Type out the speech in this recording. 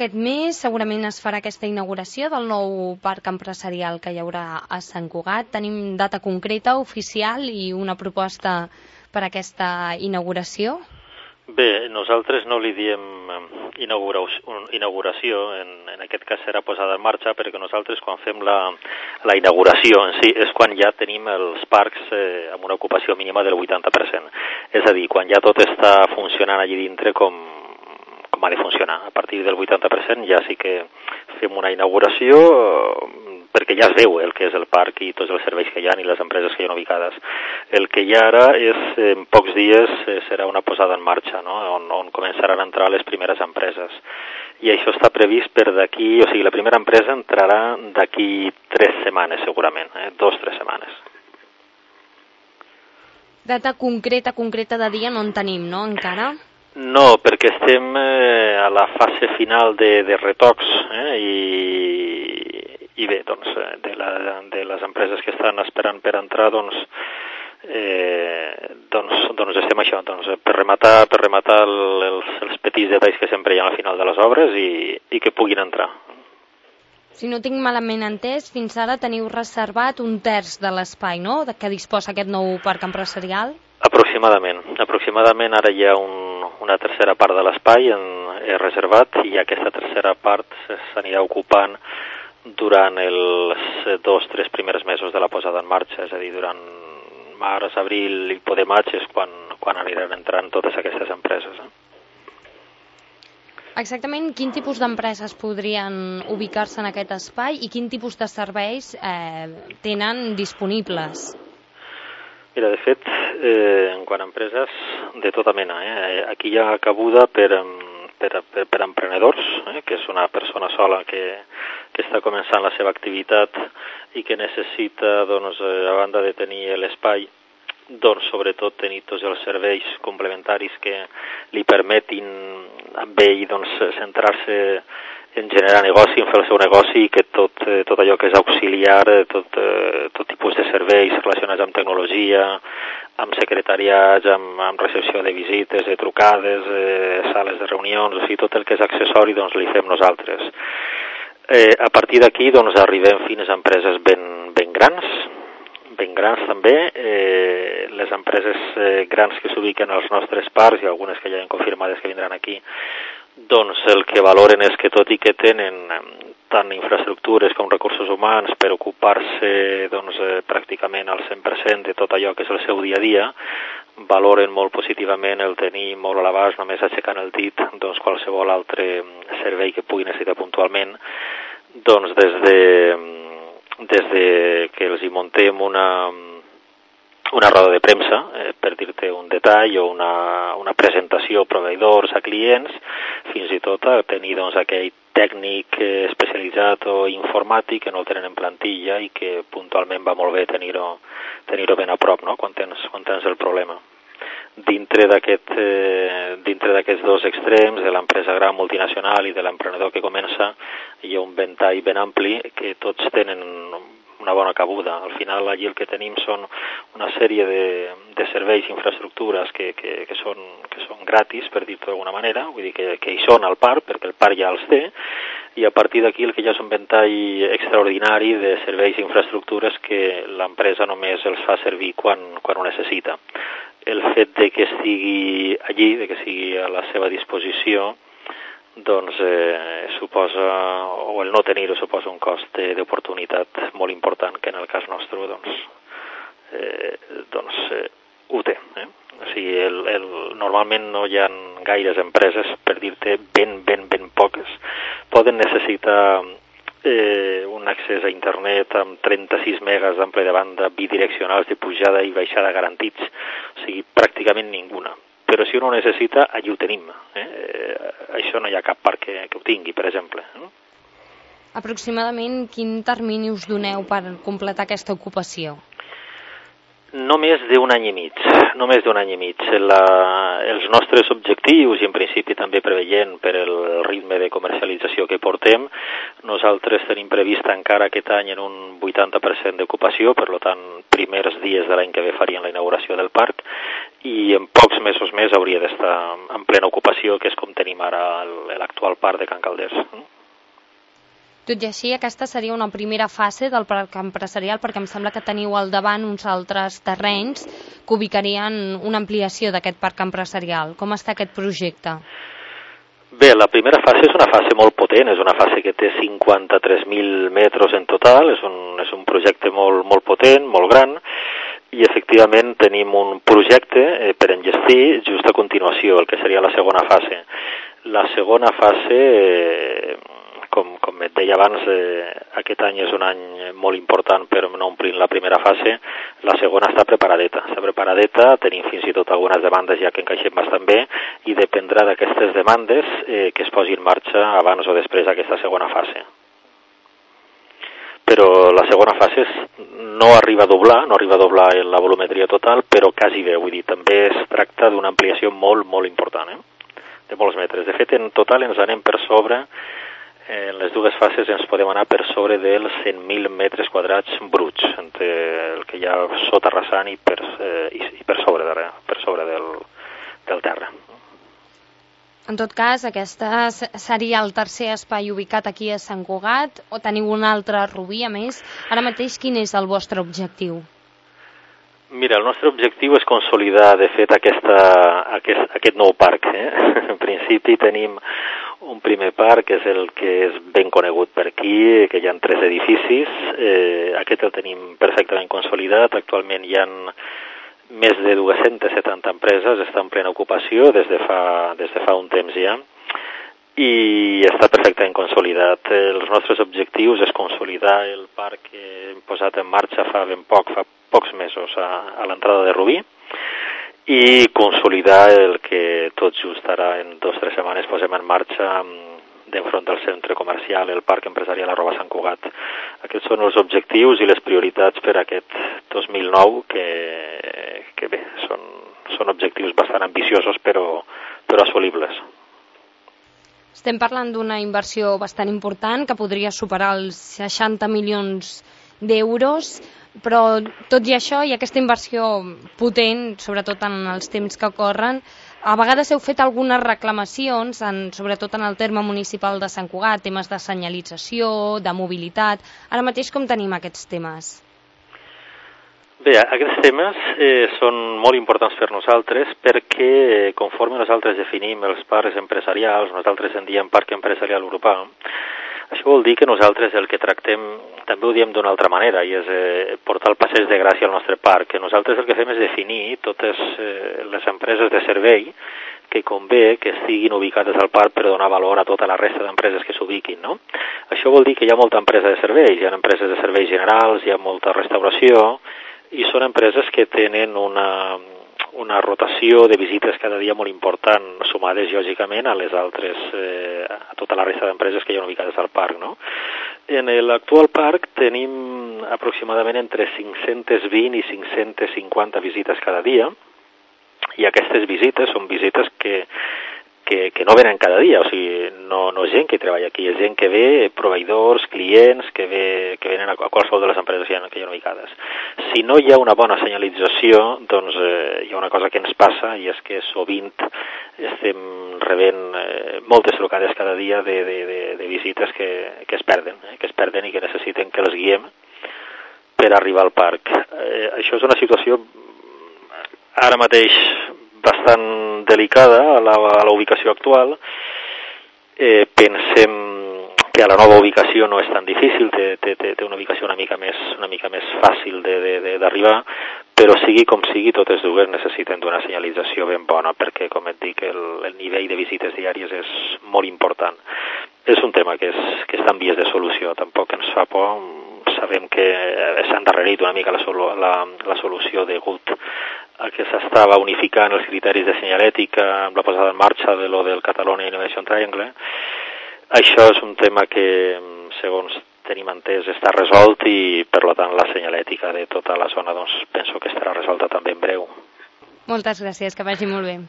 Aquest mes segurament es farà aquesta inauguració del nou parc empresarial que hi haurà a Sant Cugat. Tenim data concreta, oficial i una proposta per a aquesta inauguració? Bé, nosaltres no li diem inauguració, en aquest cas serà posada en marxa, perquè nosaltres quan fem la inauguració en si és quan ja tenim els parcs amb una ocupació mínima del 80%. És a dir, quan ja tot està funcionant allí dintre com ha de funcionar. A partir del 80% ja sí que fem una inauguració perquè ja es veu el que és el parc i tots els serveis que hi ha i les empreses que hi ha ubicades. El que hi ha ara és, en pocs dies, serà una posada en marxa, no? on començaran a entrar les primeres empreses. I això està previst per d'aquí, o sigui, la primera empresa entrarà d'aquí 3 setmanes, segurament, 2-3 setmanes. Data concreta de dia no en tenim, no, encara? No, perquè estem a la fase final de retocs i bé, doncs, de les empreses que estan esperant per entrar, doncs estem això, per rematar els petits detalls que sempre hi ha al final de les obres i que puguin entrar. Si no tinc malament entès, fins ara teniu reservat 1/3 de l'espai, no?, de què disposa aquest nou parc empresarial? Aproximadament ara hi ha una tercera part de l'espai reservat i aquesta tercera part s'anirà ocupant durant els 2-3 primers mesos de la posada en marxa, és a dir, durant març, abril i poder maig és quan aniran entrant totes aquestes empreses. Exactament quin tipus d'empreses podrien ubicar-se en aquest espai i quin tipus de serveis tenen disponibles? Mira, de fet, en quant a empreses, de tota mena. Aquí hi ha cabuda per emprenedors, que és una persona sola que està començant la seva activitat i que necessita, a banda de tenir l'espai, sobretot tenir tots els serveis complementaris que li permetin amb ell centrar-se en generar negoci, en fer el seu negoci i que tot allò que és auxiliar, tot tipus de serveis relacionats amb tecnologia, amb secretariats, amb recepció de visites, de trucades, sales de reunions, o sigui, tot el que és accessori li fem nosaltres. A partir d'aquí arribem fins a empreses ben grans també. Les empreses grans que s'ubiquen als nostres parcs i algunes que ja han confirmades que vindran aquí, el que valoren és que tot i que tenen tant infraestructures com recursos humans per ocupar-se pràcticament al 100% de tot allò que és el seu dia a dia, valoren molt positivament el tenir molt a l'abast, només aixecant el dit, qualsevol altre servei que pugui necessitar puntualment, des de que els hi muntem una roda de premsa, per dir-te un detall, o una presentació a proveïdors, a clients, fins i tot a tenir aquell tècnic especialitzat o informàtic que no el tenen en plantilla i que puntualment va molt bé tenir-ho ben a prop, no?, quan tens el problema. Dintre d'aquests dos extrems, de l'empresa gran multinacional i de l'emprenedor que comença, hi ha un ventall ben ampli que tots tenen una bona cabuda. Al final allí el que tenim són una sèrie de serveis i infraestructures que són gratis, per dir-ho d'alguna manera, vull dir que hi són al parc, perquè el parc ja els té, i a partir d'aquí el que ja és un ventall extraordinari de serveis i infraestructures que l'empresa només els fa servir quan ho necessita. El fet de que estigui allí, de que sigui a la seva disposició, suposa, o el no tenir-ho suposa un cost d'oportunitat molt important que en el cas nostre ho té. O sigui, normalment no hi ha gaires empreses, per dir-te ben poques, poden necessitar un accés a internet amb 36 megas d'ample de banda bidireccionals de pujada i baixada garantits, o sigui, pràcticament ninguna. Però si uno ho necessita, allí ho tenim. Això no hi ha cap parc que ho tingui, per exemple. Aproximadament quin termini us doneu per completar aquesta ocupació? No més d'un any i mig. Els nostres objectius, i en principi també preveient per el ritme de comercialització que portem, nosaltres tenim previst encara aquest any en un 80% d'ocupació, per tant, primers dies de l'any que ve farien la inauguració del parc, i en pocs mesos més hauria d'estar en plena ocupació, que és com tenim ara l'actual parc de Can Calders. Tot i així, aquesta seria una primera fase del parc empresarial, perquè em sembla que teniu al davant uns altres terrenys que ubicarien una ampliació d'aquest parc empresarial. Com està aquest projecte? Bé, la primera fase és una fase molt potent, és una fase que té 53.000 metres en total, és un projecte molt potent, molt gran, i efectivament tenim un projecte per enllestir just a continuació, el que seria la segona fase. La segona fase, com et deia abans, aquest any és un any molt important per no omplir la primera fase. La segona està preparadeta, tenim fins i tot algunes demandes ja que encaixem bastant bé, i dependrà d'aquestes demandes que es posi en marxa abans o després d'aquesta segona fase. Però la segona fase no arriba a doblar la volumetria total, però quasi bé, vull dir, també es tracta d'una ampliació molt important, de molts metres. De fet, en total ens anem per sobre, en les dues fases ens podem anar per sobre dels 100.000 metres quadrats bruts, entre el que hi ha sota rasant i per sobre del terra. En tot cas, aquest seria el tercer espai ubicat aquí a Sant Cugat, o teniu un altre a Rubí, a més? Ara mateix, quin és el vostre objectiu? Mira, el nostre objectiu és consolidar, de fet, aquest nou parc. En principi tenim un primer parc, que és el que és ben conegut per aquí, que hi ha 3 edificis. Aquest el tenim perfectament consolidat. Actualment hi ha més de 270 empreses, està en plena ocupació des de fa un temps ja, i està perfectament consolidat. Els nostres objectius és consolidar el parc que hem posat en marxa fa pocs mesos a l'entrada de Rubí, i consolidar el que tot just ara en 2 o 3 setmanes posem en marxa d'enfront del centre comercial, el parc empresarial @Sant Cugat. Aquests són els objectius i les prioritats per aquest 2009, que bé, són objectius bastant ambiciosos però assolibles. Estem parlant d'una inversió bastant important que podria superar els 60 milions d'euros, però tot i això, i aquesta inversió potent, sobretot en els temps que corren, a vegades heu fet algunes reclamacions, sobretot en el terme municipal de Sant Cugat, temes de senyalització, de mobilitat. Ara mateix com tenim aquests temes? Bé, aquests temes són molt importants per nosaltres perquè, conforme nosaltres definim els parcs empresarials, nosaltres en diem Parc Empresarial Urbà. Això vol dir que nosaltres el que tractem, també ho diem d'una altra manera, i és portar el passeig de gràcia al nostre parc. Nosaltres el que fem és definir totes les empreses de servei que convé que estiguin ubicades al parc per donar valor a tota la resta d'empreses que s'ubiquin, no? Això vol dir que hi ha molta empresa de serveis, hi ha empreses de serveis generals, hi ha molta restauració, i són empreses que tenen una rotació de visites cada dia molt important, sumades lògicament a les altres, a tota la resta d'empreses que hi ha ubicades al parc, no? En l'actual parc tenim aproximadament entre 520 i 550 visites cada dia, i aquestes visites són visites que no venen cada dia, o sigui, no és gent que treballa aquí, és gent que ve, proveïdors, clients, que venen a qualsevol de les empreses que hi ha ubicades. Si no hi ha una bona senyalització, doncs hi ha una cosa que ens passa, i és que sovint estem rebent moltes trucades cada dia de visites que es perden i que necessiten que les guiem per arribar al parc. Això és una situació ara mateix bastant delicada a la ubicació actual. Pensem que a la nova ubicació no és tan difícil, té una ubicació una mica més fàcil d'arribar, però sigui com sigui, totes dues necessiten d'una senyalització ben bona, perquè, com et dic, el nivell de visites diàries és molt important. És un tema que està en vies de solució, tampoc ens fa por. Sabem que s'ha endarrerit una mica la solució degut a que s'estava unificant els criteris de senyalètica amb la posada en marxa de lo del Catalonia Innovation Triangle. Això és un tema que, segons tenim entès, està resolt, i per tant la senyalètica de tota la zona penso que estarà resolta també en breu. Moltes gràcies, que vagi molt bé.